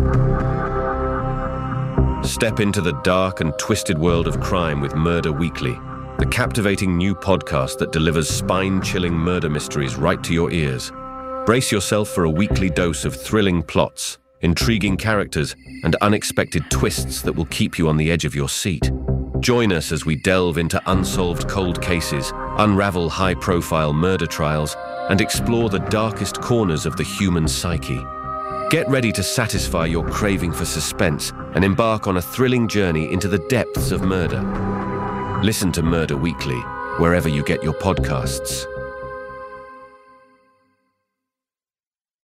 Step into the dark and twisted world of crime with Murder Weekly, the captivating new podcast that delivers spine-chilling murder mysteries right to your ears. Brace yourself for a weekly dose of thrilling plots, intriguing characters, and unexpected twists that will keep you on the edge of your seat. Join us as we delve into unsolved cold cases, unravel high-profile murder trials, and explore the darkest corners of the human psyche. Get ready to satisfy your craving for suspense and embark on a thrilling journey into the depths of murder. Listen to Murder Weekly, wherever you get your podcasts.